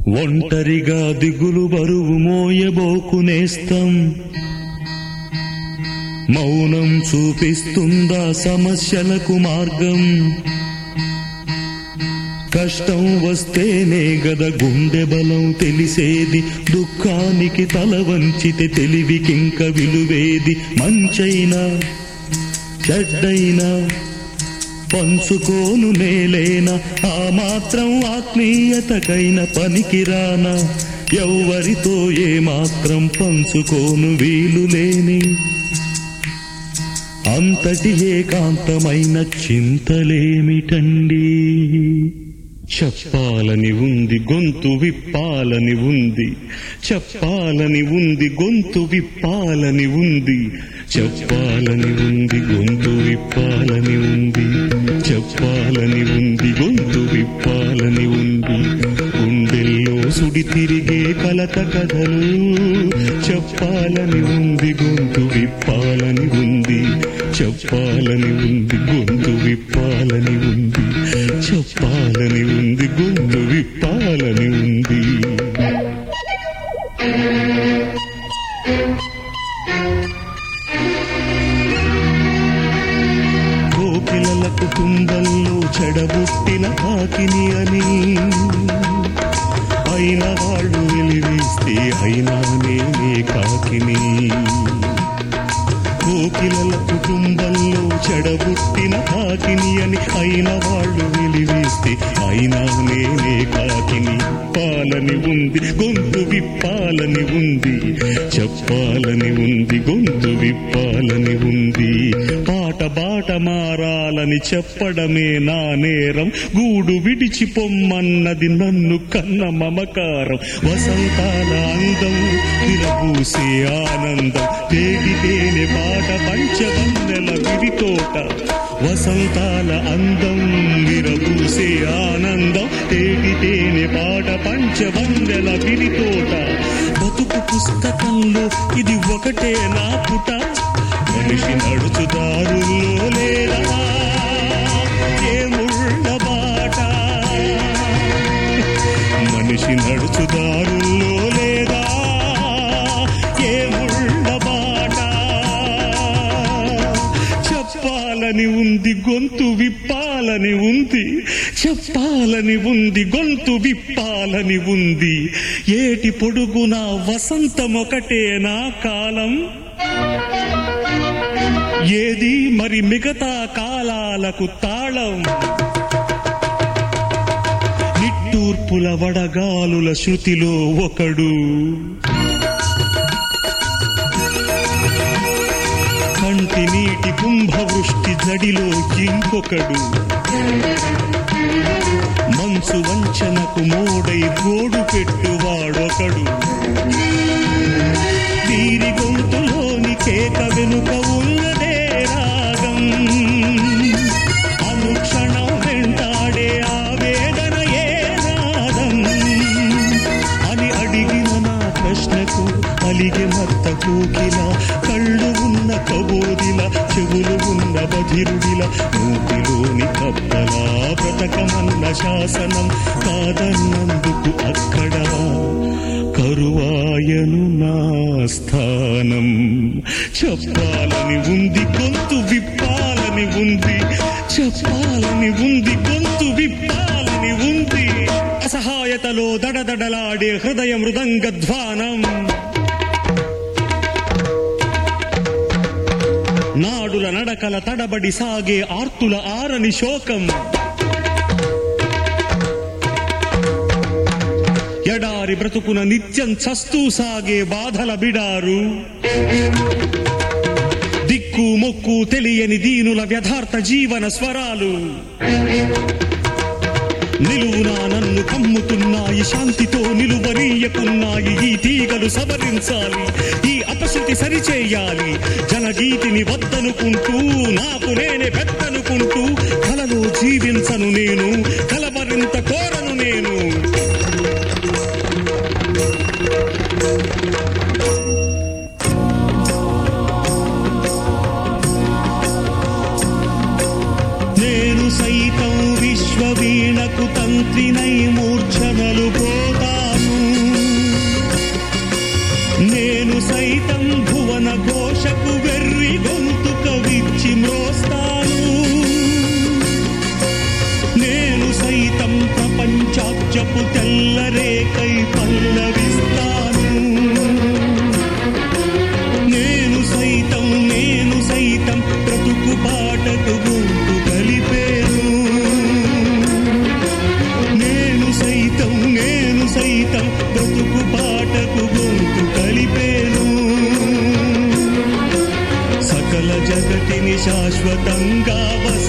ఒంటరిగా దిగులు బరువు మోయబోకునేస్తం, మౌనం చూపిస్తుందా సమస్యలకు మార్గం. కష్టం వస్తేనే గద గుండె బలం తెలిసేది, దుఃఖానికి తల వంచితే తెలివికింక విలువేది. మంచైనా చెడ్డైనా పంచుకోను నేలేనా, ఆ మాత్రం ఆత్మీయతకైన పనికిరానా. ఎవ్వరితో ఏ మాత్రం పంచుకోను వీలులేని అంతటి ఏకాంతమైన చింతలేమిటండి. చెప్పాలని ఉంది గొంతు విప్పాలని ఉంది, చెప్పాలని ఉంది గొంతు విప్పాలని ఉంది, చెప్పాలని ఉంది గొంతు విప్పాలని ఉంది, చెప్పాలని ఉంది గొంతు విప్పాలని ఉంది. గుండెల్లో సుడి తిరిగే కలత కథలు చెప్పాలని ఉంది గొంతు విప్పాలని ఉంది, చెప్పాలని ఉంది గొంతు విప్పాలని ఉంది, చెప్పాలని ఉంది గొంతు విప్పాలని ఉంది. కోకిలల కుటుంబంలో చెడబుట్టిన కాకిని అని అయిన వాళ్ళు వెలివేస్తే అయినా నేనే కాకిని. కోకిలల కుటుంబంలో చెడబుట్టిన కాకిని అని అయిన వాళ్ళు వెలివేస్తే అయినా నేనే కాకిని. పాలని ఉంది గొంతు విప్పాలని ఉంది, చెప్పాలని ఉంది గొంతు విప్పాలని ఉంది. పాట బాట మారాలని చెప్పడమే నా నేరం, గూడు విడిచి పొమ్మన్నది నన్ను కన్న మమకారం. వసంతాల అందం విరబూసే ఆనందం, తేగితేనే పాట పంచవన్నెల విడితోట. వసంతాల అందం విరబూసే ఆనందం, తేగితేనే పాట పంచవన్నెల విడితోట. బతుకు పుస్తకంలో ఇది ఒకటే నా పుట, మనిషి నడుచుదారుల్లో లేదా ఏ ముళ్ళ బాట. మనిషి నడుచుదారుల్లో లేదా ఏ ముళ్ళ బాట. చెప్పాలని ఉంది గొంతు విప్పాలని ఉంది, చెప్పాలని ఉంది గొంతు విప్పాలని ఉంది. ఏటి పొడుగున వసంతమొకటే నా కాలం, ఏది మరి మిగతా కాలాలకు తాళం. నిట్టూర్పుల వడగాలుల శృతిలో ఒకడు, కంటి నీటి కుంభవృష్టి జడిలో ఇంకొకడు. మంచు వంచనకు మోడై గోడు పెట్టువాడొకడు. తీరి గొంతులోని కేక వెనుక ఉన్నదే రాగం, అనుక్షణం వెంటాడే ఆవేదన ఏ నాదం అని అడిగిన నా ప్రశ్నకు అలిగే మత్త కోకిల, కళ్ళు ఉన్న కబోదిల, చెవులు ఉన్న బధిరుడిల, నూతిలోని కప్పలా బ్రతకమన్న శాసనం కాదన్నందుకు అక్కడ కరువాయను నా స్థానం. చెప్పాలని ఉంది గొంతు విప్పాలని ఉంది, చెప్పాలని ఉంది గొంతు విప్పాలని ఉంది. అసహాయతలో దడదడలాడే హృదయ మృదంగధ్వానం, నాడుల నడకల తడబడి సాగే ఆర్తుల ఆరని శోకం. ఎడారి బ్రతుకున నిత్యం చస్తూ సాగే బాధల బిడారు, దిక్కు మొక్కు తెలియని దీనుల వ్యథార్థ జీవన స్వరాలు. నిలువునా నన్ను కమ్ముతున్నాయి, శాంతితో నిలువనీయకున్నాయి. ఈ తీగలు సవరించాలి, ఈ అపశృతి సరిచేయాలి. జనగీతిని వద్దనుకుంటూ నాకు నేనే పెద్దనుకుంటూ కలలో జీవించను నేను, కలవరింత కోరను నేను. నేను సైతం విశ్వవీణకు తంత్రినై మూర్ఛనలు పోతాను. నేను సైతం భువన ఘోషకు వెర్రి గొంతుక విచ్చి మ్రోస్తాను. నేను సైతం ప్రపంచాబ్జపు తెల్లరేకై పల్లవిస్తాను. నేను సైతం బ్రతుకు బాటకు గొంతు కలిపేను. నేను సైతం బ్రతుకు బాటకు గొంతు కలిపేను. సకల జగతిని శాశ్వతంగా